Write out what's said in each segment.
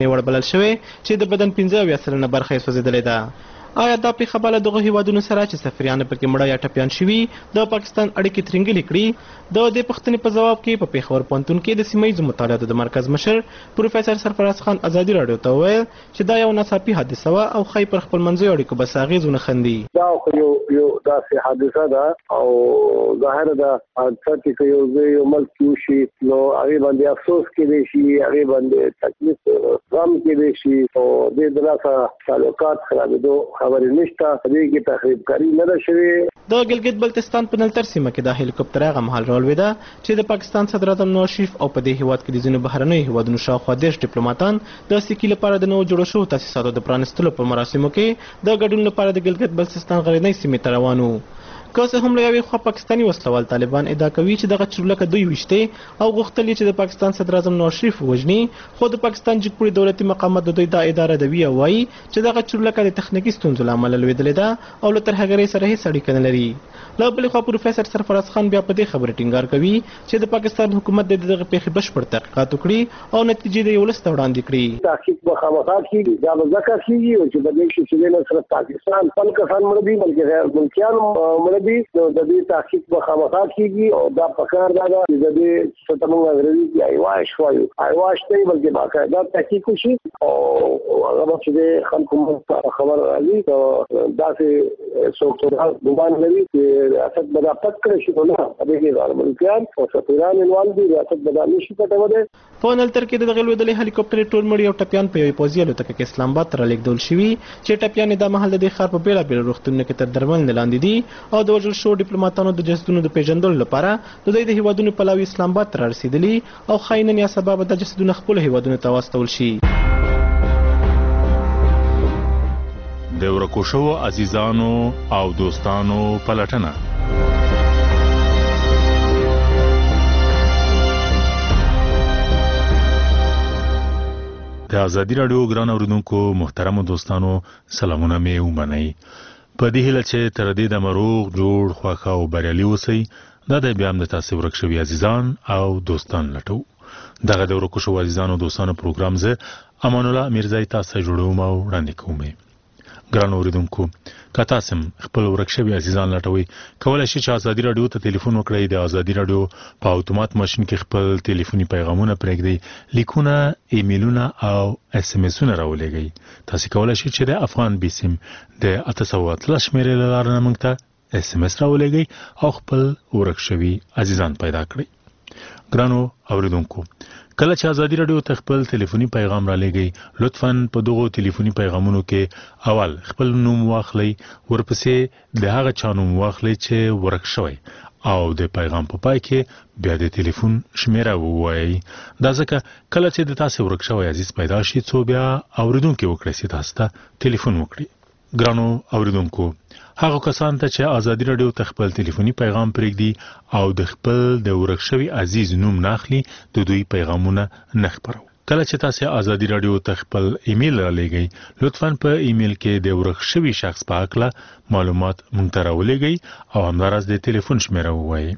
وړ بلل شوی چې د بدن 15% برخه یې سوځېدلې ده. آیا دا پیښه به له دغو هیوادونو سره چې سفیران پکې مړه یا ټپیان شوي د پاکستان اړیکې ترینګلې کړي؟ د دې پوښتنې په ځواب کې په پېښور پوهنتون کې د سیمه ییزو مطالعاتو د مرکز مشر پروفیسر سرفراز خان ازادي راډیو ته وویل چې دا یو ناڅاپي حادثه وه او ښایي پر خپلمنځیو اړیکو بس اغېز ونه خندي. دا خو یو داسې حادثه ده او ظاهره ده حادثه چې یو ځای یو ملک کې وشي نو هغې باندې افسوس کېدی شي، هغې باندې تکلیف غم کېدی شي او دې د لاسه تعلقات خرابېدو خبرې نشته. دې کې تخریبکاري نه ده شوې. د ګلګت بلتستان په نلتر سیمه کې دا هلیکوپټر هغه مهال راولوېده چې د پاکستان صدراعظم نواز شریف او په دې هیواد کې د ځینو بهرنیو هیوادونو شاوخوا 10 ډیپلوماتان د سیکي لپاره د نوو جوړو شوو تاسیساتو د پرانیستلو په مراسمو کې د ګډون لپاره د ګلګت بلتستان غرنۍ سیمې ته روان وو. که څه هم له یوې خوا پاکستاني وسلوال طالبان ادعا کوي چې دغه چورلکه دوی ویشتې او غوښتل یې چې د پاکستان صدراعظم نواز شریف ووژني، خو د پاکستان جګپوړي دولتي مقامات د دوی دا ادعا ردوي او وایي چې دغه چورلکه د تخنیکي ستونزو له امله لوېدلې ده او له ترهګرۍ سره هېڅ اړیکه نه لري. له بلې خوا پروفیسر سرفراز خان بیا په دې خبرې ټینګار کوي چې د پاکستان حکومت د دغه پیښې بشپړ تحقیقات وکړي او نتیجې د ولس ته وړاندې کړي. تحقیق به خامخا کېږي، دا به ځکه کېږي چې په دې کې چې نه صرف پاکستان خپل کسان مړه دي بلکې غیر ملکیان مړه دي، نو د دې تحقیق به خامخا کېږي او دا پکار ده چې د دې څه ته موږ انګریزي کې ایواش وایو، ایواش نه بلکې باقاعده تحقیق وشي او هغه چې خلکو خبر راځي داسې څوک ګمان لري چې ریاست به دا پټ کړی شي، نه دې کې غیر ملکیان او سفیران انوال دي، ریاست به دا نشي پټولی. په نلتر کې د دغه لوېدلې هلیکوپټر ټول مړي او ټپیان په یوې پوځي الوتکه کې اسلام آباد ته رالېږدول شوي چې ټپیان یې دا مهال د دې ښار په بېلابېلو روغتونونو کې تر درملنې لاندې دي او د وژل شوو ډیپلوماتانو د جسدونو د پیژندلو لپاره د دوی د هیوادونو پلاوي اسلام آباد ته رارسېدلي او ښایي نن یا سبا به دا جسدونه خپلو هیوادونو ته واستول شي. د ورکو شوو عزیزانو او دوستانو پلټنه. د ازادي راډیو ګران اوریدونکو محترمو دوستانو سلامونه مې ومنئ. په دې هیله چې تر دې د مروغ جوړ خوښه او بریالي اوسئ. دا د بیا هم د تاسو ورک شوي عزیزان او دوستان لټو. دغه د ورکو شوو عزیزانو دوستانو پروګرام زه امان الله میرزای تاسو جوړوم او وړاندې کوم. ګران اوریدونکو که تاسو خپل ورک شوي عزیزان لټوي کولای شئ چې ازادي راډیو ته ټلیفون وکړئ. د ازادي راډیو په اتومات ماشين کې خپل ټلیفوني پیغامونه پرېږدئ، لیکونه، ایمیلونه او اس ام اسونه راولېږئ. تاسو کولای شئ چې د افغان بیسیم د 813 شمیرې له لارې موږ ته اس ام اس راولېږئ او خپل ورک شوي عزیزان پیدا کړئ. ګرانو اوریدونکو کله چې ازادي راډیو ته خپل ټلیفوني پیغام را لېږئ لطفاً په دغو ټلیفوني پیغامونو کې اول خپل نوم واخلئ، ورپسې د هغه چا نوم واخلئ چې ورک شوی او د پیغام په پای کې بیا د ټلیفون شمیره ووایئ. دا ځکه کله چې د تاسو ورک شوی عزیز پیدا شي څو بیا اوریدونکو وکړي چې تاسو ته ټلیفون وکړي. ګرانو اوریدونکو هغه کسان ته چې ازادي راډیو ته خپل ټلیفوني پیغام پرېږدي او د خپل د ورک شوي عزیز نوم ناخلي د دوی پیغامونه نه خپرو. کله چې تاسو ازادي راډیو ته خپل ایمیل را لېږئ لطفاً په ایمیل کې د ورک شوي شخص په اړه معلومات مونږ ته راولېږئ او همداراز د ټلیفون شمیره ووایئ.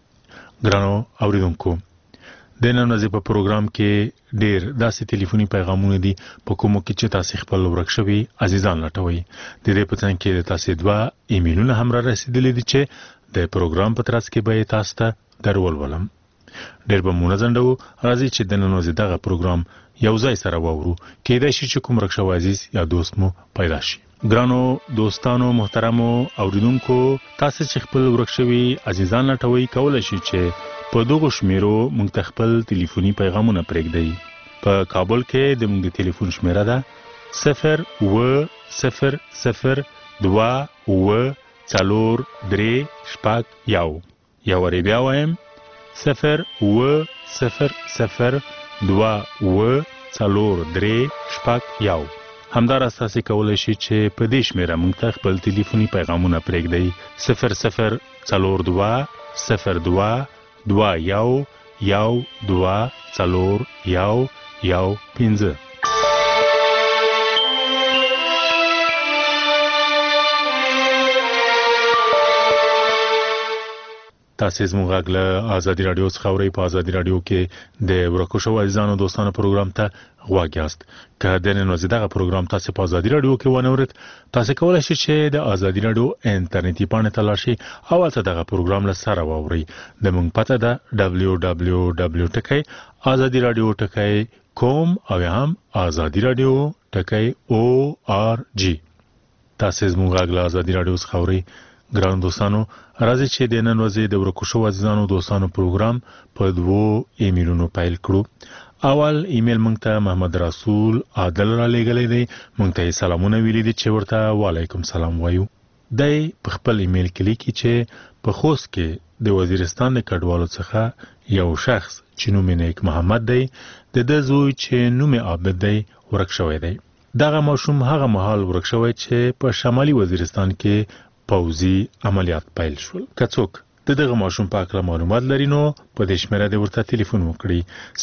ګرانو اوریدونکو د نن ورځې په پروګرام کې ډېر داسې ټلیفوني پیغامونه دي په کومو کې چې تاسو خپل ورک شوي عزیزان لټوي. د دې په څنګ کې تاسو 2 ایمیلونه هم را رسیدلي دي چې د پروګرام په ترڅ کې به تاسو ته درولولم. ډېر به مونږ ځندو راځي چې د نن ورځې دغه پروګرام یو ځای سره وورو کېدای شي چې کوم ورک شوی عزیز یا دوست مو پیدا شي. ګرانو دوستانو محترمو اوریدونکو تاسو چې خپل ورک شوي عزیزان لټوي کولای شئ چې په دغه شمیرو موږ ته خپل ټلیفوني پیغامونه پرېږدئ. په کابل کې د موږ د ټلیفون شمیره ده 0800243 یا ور بیا وایم 0800243 همداراز تاسو کولای شئ چې په دې شمیره موږ ته خپل ټلیفوني پیغامونه پرېږدئ 002212415. تاسو زموږ غږ له ازادي رادیو څخه اورئ. په ازادي رادیو کې د ورکو شو عزیزانو دوستانو پروګرام ته غواړئ یاست. که د نن ورځې دغه پروګرام تاسو په ازادي رادیو کې ونورید، تاسو کولای شئ چې د ازادي رادیو انټرنیټي پاڼې ته لاړ شئ او هلته دغه پروګرام له سره واورئ. د موږ پته ده www.azadiradio.com او هم azadiradio.org. تاسو زموږ غږ له ازادي رادیو څخه اورئ. ګران دوستانو، راځي چې د نن ورځې د ورکو شو عزیزانو دوستانو پروګرام په 2 ایمیلونو پیل کړو. اول ایمیل مونږ ته محمد رسول عادل را لېږلی دی. مونږ ته سلامونه ویلي دي چې ورته وعلیکم سلام وایو. دی په خپل ایمیل کې لیکي چې په خوست کې د وزیرستان د کډوالو څخه یو شخص چې نوم یې نیک محمد دی، د ده زوی چې نوم یې عابد دی ورک شوی دی. دغه ماشوم هغه مهال ورک شوی چې په شمالي وزیرستان کې پوځي عملیات پیل شول. که څوک دغه ماشوم په اړه معلومات لري نو په دې شمیره د ورته ټلیفون وکړي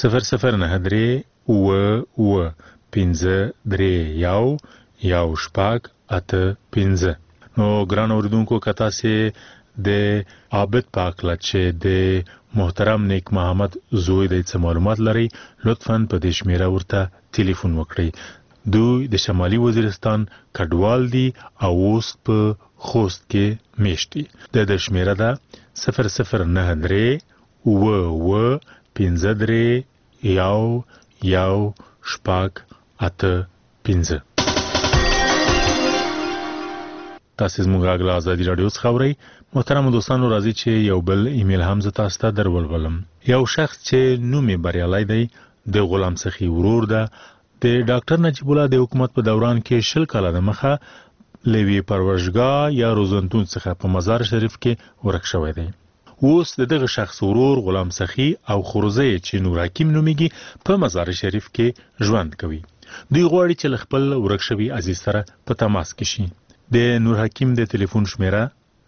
0093 نو ګران اوریدونکو، کته سي د عابد پاک لچې د محترم نیک محمد زوی د معلومات لري، لطفاً په دې شمیره ورته ټلیفون وکړي. دوی د شمالي وزیرستان کډوال دي او اوس په خوست کې میشتي. د شمیره ده 0093 تاسو زموږ غږ له ازادي رادیو څخه اورئ. محترم دوستانو، راځي چې یو بل ایمیل هم زه تاسو ته درولم. یو شخص چې نوم یې بریالي دی د غلام سخي ورور ده، د ډاکټر نجیب الله د حکومت په دوران کې 20 کاله د مخه لوی پرورشګاه یا روزنتون څخه په مزار شریف کې ورک شوی دی. اوس دغه شخص ورور غلام سخي او خروزه چې نور حکیم نومیږي په مزار شریف کې ژوند کوي. دوی غواړي چې خپل ورک شوی عزیز سره په تماس کې شي. د نور حکیم د ټلیفون شمیره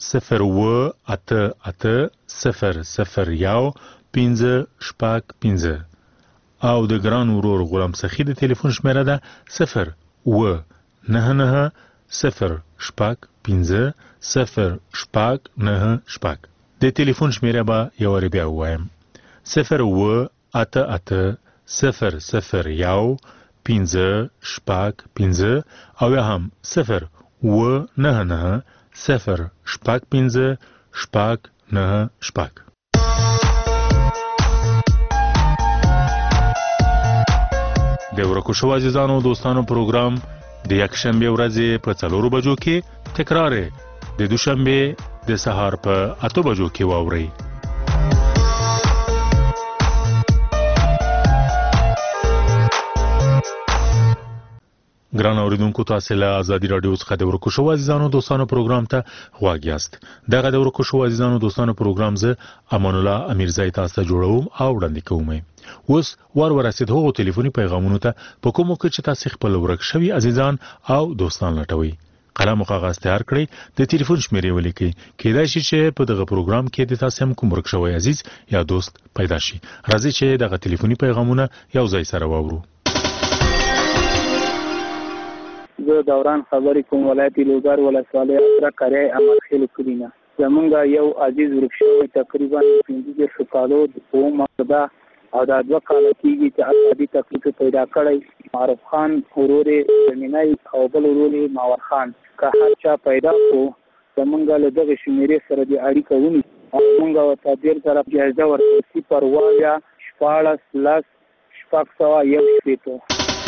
088000155 او د ګران ورور غلام سخي د ټلیفون شمیره ده 09905500590. د ټلیفون شمیره به یو بیا وایم 088000155 او هم 09905500590. د ورکو شو عزیزانو دوستانو پروګرام د یکشنبه ورځې په 4 بجو کې تکرار د دوشنبه د سهار په 8 بجو کې واوري. ګران اوریدونکو، تاسو له ازادي رادیو څخه د ورکو شو عزیزانو دوستانو پروګرام ته غواړئ یاست. دغه د ورکو شو عزیزانو دوستانو پروګرام زه امان الله امیرزای تاسو ته جوړوم او وړاندې کوم. اوس ورسید هغو ټلیفوني پیغامونو ته په کومو کې چې تاسو خپل ورک شوی عزیزان او دوستان لټوي. قلم او کاغذ تیار کړئ، د ټلیفون شمیرې ولیکئ. کېدای شي چې په دغه پروګرام کې د تاسو هم کوم ورک شوی عزیز یا دوست پیدا شي. راځي چې دغه ټلیفوني پیغامونه یو ځای سره واورو. زه دوران خبرې کوم، ولایت لوګر ولسوالۍ سره کړای امر خېل کړینا. زمونږ یو عزیز ورک شوی تقریبا 15 کالو په مقدا او دا 2 کال کېږي چې اقتصادي تکلیف پیدا کړی. معروف خان ورور زمینای او بل ورور ماور خان که هر چا پیدا کو زمونږ له دغه شمیرې سره د اړیکه ونی او موږ ورته ډیر طرف اجازه ورکړي 014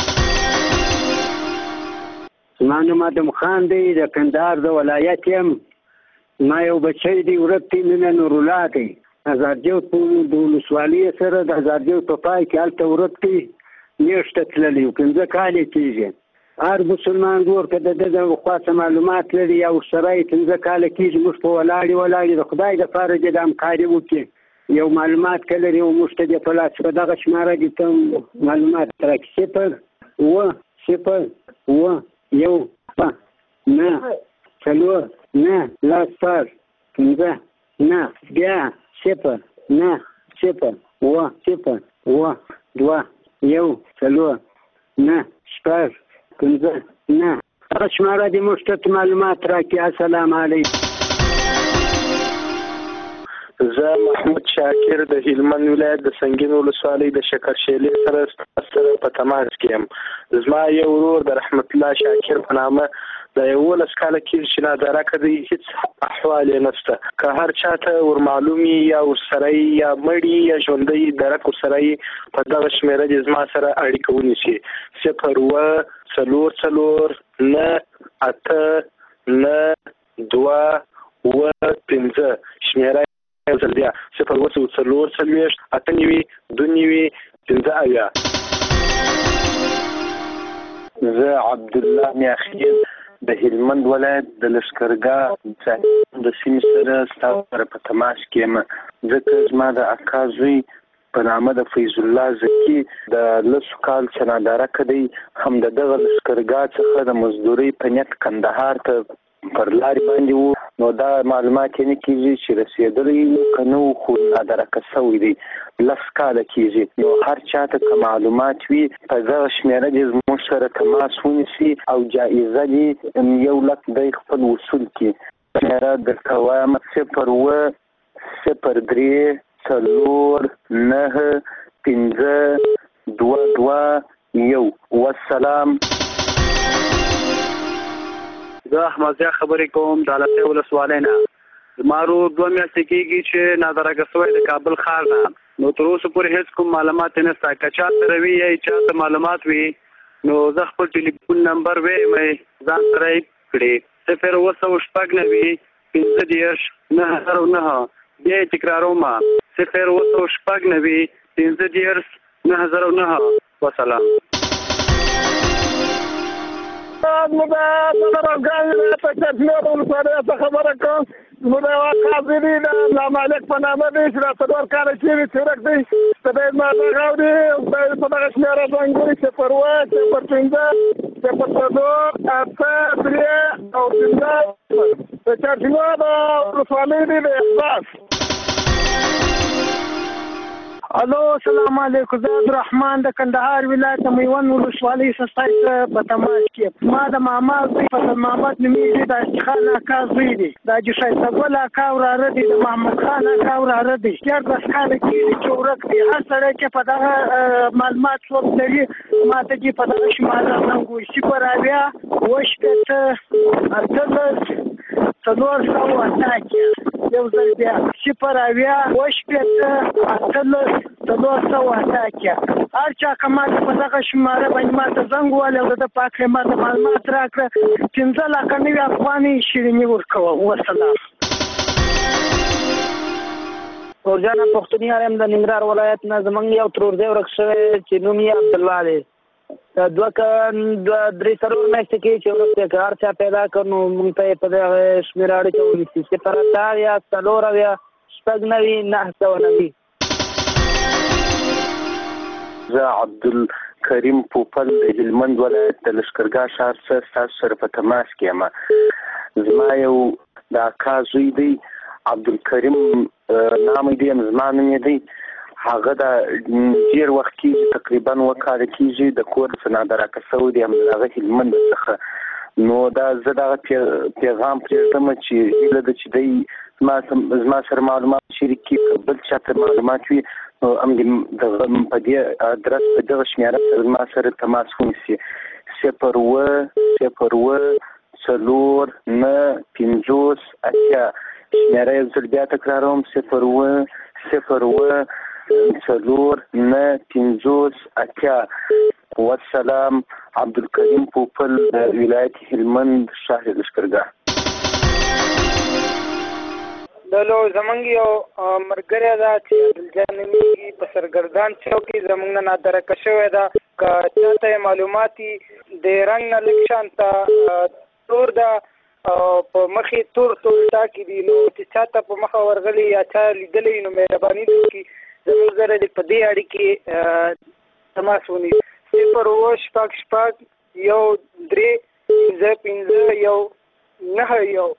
زمانو مادم خان دی د کندهار د ولایت یم. ما یو بچی دی ورک دی مینه نورالله دی هزارجو د ولسوالۍ سره د هزارجو په پای کې هلته ورک دی میاشته تللی 15 کالې کېږي. هر مسلمان ګور که د ده خاصه معلومات لري یا ورسره یې 15 کاله کېږي موږ په ولاړې د خدای دپاره دې د همکاري وکړي یو معلومات که لري او موږ ته دې په لاس په دغه شماره دې ته معلومات راکړي 0 1 9 4 9 لاس پر 15 9 بیا 0 9 0 2 1 4 9 شپږ 15 نه هغه شماره دې موږ ته معلومات راکړي. السلام علیکم. زه محمود شاکر د هلمند ولایت د سنګین ولسوالۍ د شکرشیلې سره په تماس کې یم. زما یو ورور د رحمت الله شاکر په نامه د 11 کاله کېږي چې نادرکه دی، هیڅ احوال یې نشته. که هر چاته ور معلومي یا ورسره یا مړي یا ژوندی درک ورسره په دغه شمېره دې زما سره اړیکه ونیسي. 0-4-4-9-8-9-2-5 شمېره یو ځل بیا 0-4-4-9-8-9-2-5. زه عبدالله میاخیل د هلمند ولایت د لشکرګاه د سیمې سره ستاسو سره په تماس کې یم، ځکه زما د اکا زوی په نامه د فیض الله زکي د 10 کال چې نادرکه دی، هم د دغه لشکرګاه څخه د مزدورۍ په نیت کندهار ته پر لارې باندې وو. نو دا معلومات یې نه کېږي چې رسېدلی که نه وو، خو نادرکه شوی دی. 10 کاله کېږي. نو هر چاته که معلومات وي په دغه شمېره دې زموږ سره تماس ونیسي او جایزه دې 1 لک دی خپل وصول کړي. شمېره درته وایم 0-4-9-5-2-2-1. والسلام. زه احمد ضیا خبرې کوم د علتې ولسوالۍ نه. زما ورور 2 میاشتې کېږي چې نادرکه شوی د کابل ښار نه. نو تر اوسه پورې هېڅ کوم معلومات یې نشته. که چا سره وي یا چا ته معلومات وي نو زه خپل ټلیفون نمبر ویم ځان سره یې کړي 0-9-5-9-9. بیا یې تکراروم 0-9-5-9-9. وسلام. خبره کوم زموږ د قاضي دی د مالک په نامه دی چې دا 4 کاله کېږي چورک دی ته د ما دغه اوري په دغه شمېره ځانګړي 0-4-4-5-8-3 د چارچینو د ولسوالۍ دی د احساس. الو السلام علیکم. زه عبدالرحمن د کندهار ولایت د میوند ولسوالۍ څخه په تماس کې. ما د ماما فضل محمد نومیږي، د خان اکا زوی دی، د حاجي ښایسته ګل اکا وراره دی، د محمد خان اکا وراره دی. 14 کاله کېږي چې ورک دی. هر سړی چې په دغه معلومات څوک لري ما ته دې په دغه شماره زنګ 0-4-8-9-4-8 یو ځل بیا 0-8-9-4-8 هر چا که ما ته په دغه شماره باندې ما ته زنګ ووهلی او د پاک ما ته معلومات راکړه 15 لکه نوي افغانۍ شیریني ورکوم. وسلام. ورجانه پښتونیار یم د ننګرهار ولایت نه. زمونږ یو ترور دی ورک شوی چې نوم یې عبدالله دی. 2-3 میاشتې کې چې ورک دی. که هر چا پیدا کړ نو مونږ ته یې په دغه شمېره اړیکه ونیسي 0-4-4-9-9. زه عبدالکریم پوپل د هلمند ولایت د لشکرګاه ښار څخه ستاسو سره په تماس کې یم. زما یو د اکا زوی دی عبدالکریم نام دی، زما نوم یې دی. هغه د ډېر وخت کېږي تقریبا 2 کاله کېږي د کور څخه نادرکه شوی دی، همدغه هلمند څخه. نو دا زه دغه پیغام پرېږدم چې هیله ده چې دی زما سره معلومات شریک کړي. که بل چا ته معلومات وي نو هم دې په دې ادرس په دغه شمېره سره زما سره تماس ونیسي 0-4-4-9-5-8. شمېره یو ځل بیا تکراروم 0-4-4-9-5-8. والسلام. عبدالکریم پوپل د ولایت هلمند شهر لشکرګاه. دلو زمونږ یو ملګری ده چې عبدالجان نومیږي، په سرګردان چوک کې زمونږ نه نادرکه شوې ده. که چاته یې معلومات د رنګ نه لږ شانته تور ده او په مخې تور ټاکي دي، نو چې چاته په مخه ورغلی یا چا لیدلی نو مهرباني وکړي زموږ سره دې په دې اړیکې تماس ونیسي 0-4-4-1-3-5-1-9.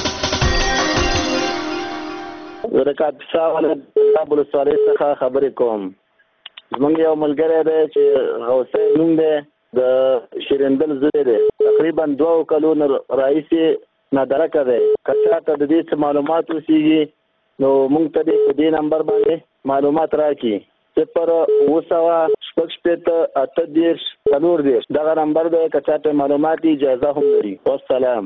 زه د کاپیسا ولایت د ولسوالۍ څخه خبرې کوم. زمونږ یو ملګری دی چې غوثی نوم دی، د شیرندل زوی دی. تقریبا 2 کلونو راهیسې نادرکه دی. که چاته د دې څه معلومات اوسېږي نو موږ ته دې نمبر باندې معلومات راکړي 0-9-8-38-4 دغه نمبر دی که چاته معلومات اجازه هم لري. والسلام.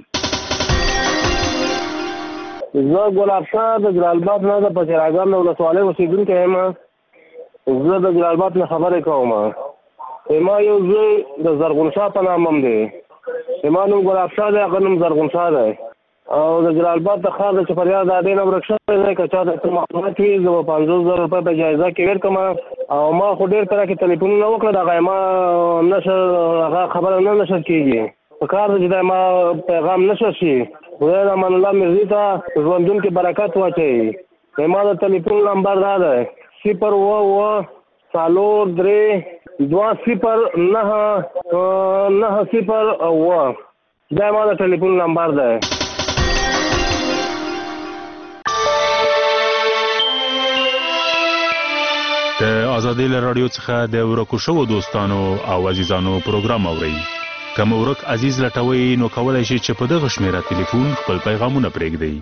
زه ګلاب شاه د جلال آباد نه د پچراګان له ولسوالۍ اوسېدونکی یم. زه د جلال آباد نه خبرې کوم. ما یو زوی د زرغون شاه په نام هم دی. ما نوم ګلاب شاه دی، هغه نوم زرغون شاه دی. او د جلال آباد د ښار د چپریاد د اډې نه ورک شوی دی. که چاته څه معلومات وي زه به 50,000 روپۍ په جایزه کې ورکړم. او ما خو ډېر طرح کې تلیفونونه وکړه، دغه ما هغه خبره نه نشر کېږي. په کار ده چې دا ما پیغام نشر شي. خدای امان الله مرزي ته ژوندون کې برکت واچوي. ما د تلیفون نمبر دا دی 0-9-3-20-9-9-0. دا ما د تلیفون نمبر دی. د آزادۍ له رادیو څخه د ورکو شوو دوستانو او عزیزانو پروګرام اورئ. که مو ورک عزیز لټوئ نو کولی شئ چې په دغه شمیره تلیفون خپل پیغامونه پرېږدئ.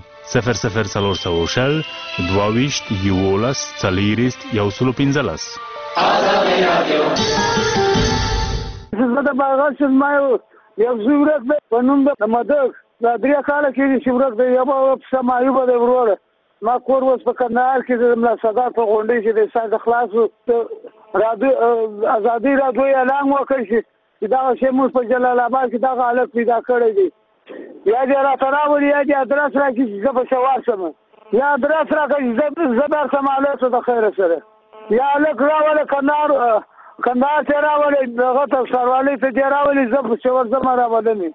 00422-11-40-115. آزادۍ رادیو. زه د باغات ما یو زورت په نوم د مدد د 3 کاله کې چې ورک دی یو سمایو به وروړه. ما کور اوس په کندهار کې د ملا صدات په غونډې چې د ساده خلاصو رادیو آزادۍ رادیو اعلان وکړ چې دا شی موږ په جلال آباد کې دا حالت پیدا کړی دی. یا دې راته راوړي یا دې ادرس راکړي چې زه به سوار شم، یا ادرس راکړي زه درسم هلته د خیر سره، یا هلک راولې کندهار ته راولې دغه ته سروالۍ ته دې راولې زه به ورځم راولم.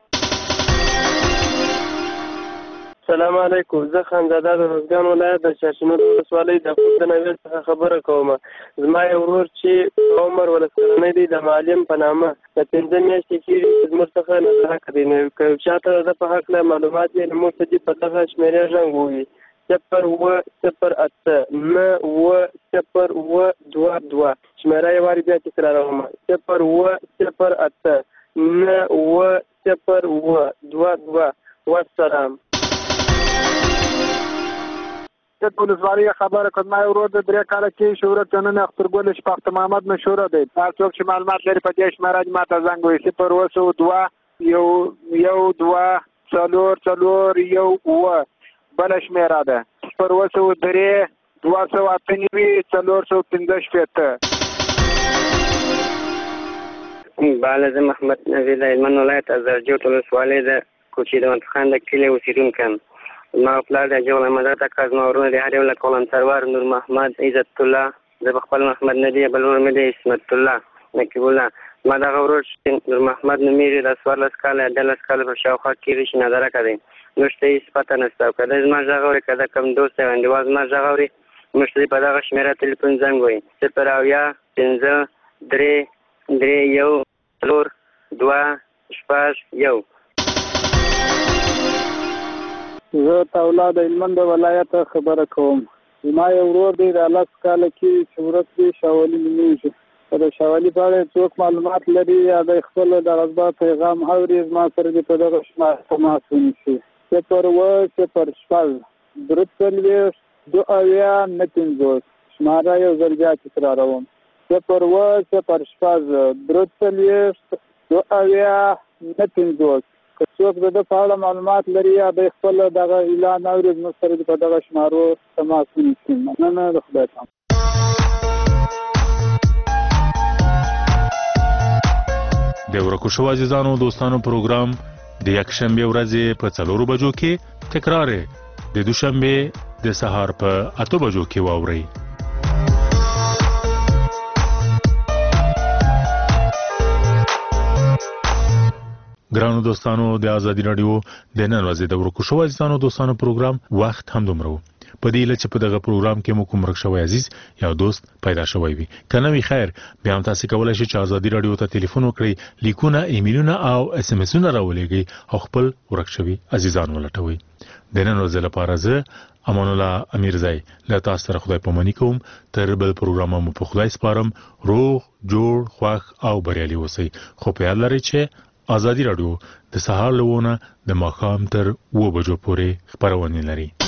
السلام علیکم. زه خانزاده د روزګان ولایت د شاشمد ولسوالۍ د خود د نویر څخه خبره کوم. زما یو ورور چې عمر ولسکرنی دی د معلم په نامه د 15 میاشتې کېږي چې زموږ څخه نظره کوي. نو که چاته د په هکله معلومات وي نو موږ ته دې په دغه شمېرې غږ ووایي 0-9-08-9-0-22. شمېره یې وارې بیا تکراروم 0-9-08-9-0-22. والسلام. د ولسوالۍ خبره کوم. ما ورور د 3 کاله کې شهرت جنن اخترګل شپخت محمد مشهور دی. هر څوک چې معلومات لري په دې شمېره ما ته زنګ وایي 0-2-1-4-4-1 بل شمېره ده 0-2-3-2-4-15. بالا زه محمد نبی د هلمند ولایت ازرجوت ولسوالۍ د کوچي د منطخان د کلي اوسېدونکی یم. زما پلار د جغل احمدات اکا، زما ورونه د هر یو له کولن سرور نور محمد عزت الله، زه په خپل محمد نه دی، بل ورور مې دی اسمت الله نقیب الله. زما دغه ورور نور محمد نومیږي د 14 کاله 18 کاله په شاوخوا کې ریشي نظره کوي. موږ ته هېڅ پته نشته. او که دی زما غږ اوري که د کوم دوست یا انډیوال زما غږ اوري موږ ته په دغه شمېره تلیفون زنګ وایي 0-5-3-3-1-4-2-1. زه تولاد د هلمند ولایت خبره کوم. زما یو ورور دی د 10 کاله کې چې ورک دی شاولي نومیږي. که د شاولي په اړه څوک معلومات لري یا د خپل د غذبا پیغام اوري زما سره دې په دغه شماره تماس ونیسي 0-8-2-2-9-50. شماره یو ځل بیا تکراروم 0-8-2-2-9-50. که څوک د په اړه معلومات لري یا د خپل دغه اعلان اوري زموږ سره په دغه شمارو تماس ونیسي. مننه. د خدای پامان. د ورکو شوو عزیزانو دوستانو پروګرام د یکشنبه ورځې په 4 بجو کې تکرار د دوشنبه د سهار په 8 بجو کې واورئ. ګرانو دوستانو د آزادۍ رادیو د نن ورځې د ورکو شوو عزیزانو دوستانو پروګرام وخت هم دومره و. په دې لچ په دغه پروګرام کې مو کوم ورک شوی عزیز یا دوست پیدا شوی وي کنه وی خیر بیا هم تاسو کولای شئ چې آزادۍ رادیو ته ټلیفون وکړئ، لیکونه، ایمیلونه او اس ام اسونه راولېږئ او خپل ورک شوی عزیزان ولټوي. د نن ورځې لپاره زه امان الله امیرزای له تاسو سره خدای پاماني کوم. تر بل پروګرام مو په خدای سپارم. روغ جوړ خوښ او بریالي اوسئ. خو په یاد لرئ چې آزادۍ رادیو د سهار لونه د ماښام تر 2 بجو پورې خبرونه لري.